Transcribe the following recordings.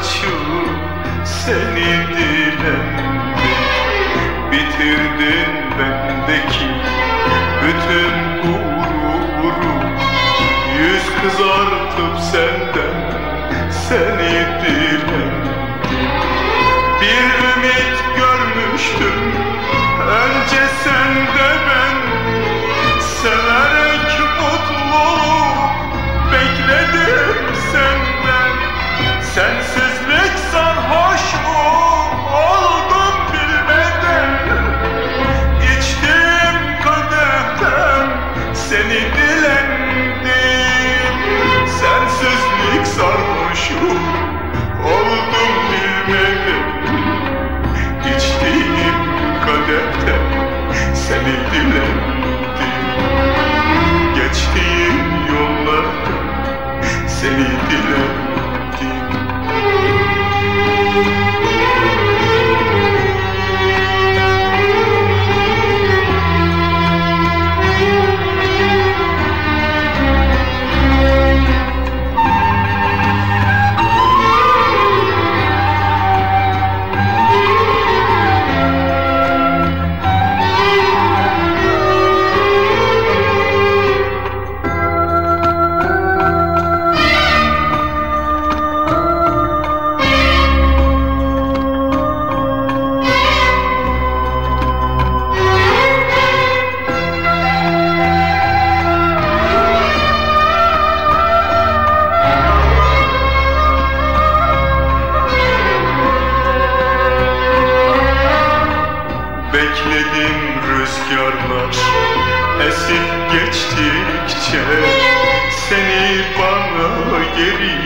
açıp seni dilendim. Bitirdin bendeki bütün gururu, yüz kızartıp seni dilendim. Bir ümit görmüştüm önce sende ben, severek mutluluk bekledim senden. Sensizlik sarhoşu oldum bilmeden, içtiğim kadehten seni dilendim. Sensizlik sarhoşu oldum bilmeden, içtiğim kadehten seni dilendim. Geçtiğim yollarda seni dilendim. Bekledim rüzgarlar esip geçtikçe, seni bana geri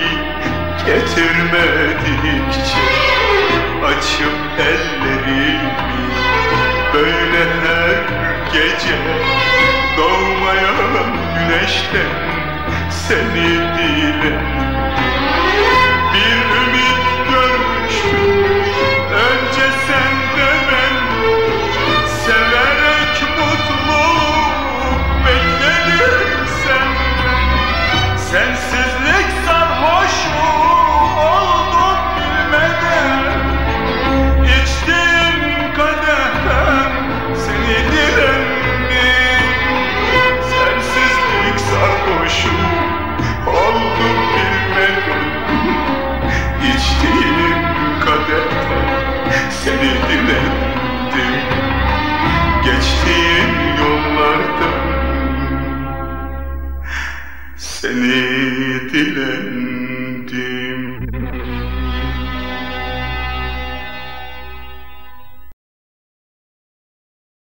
getirmedikçe. Açıp ellerimi böyle her gece, doğmayan güneşten seni dilerim. Bir ümit görmüştüm önce sende ben, severek mutluluk bekledim senden. Sensizlik sarhoşu oldum bilmeden, içtiğim kadehten seni dilendim. Sensizlik sarhoşu oldum bilmeden, içtiğim kadehten seni dilendim. Geçtiğim yollarda seni dilendim.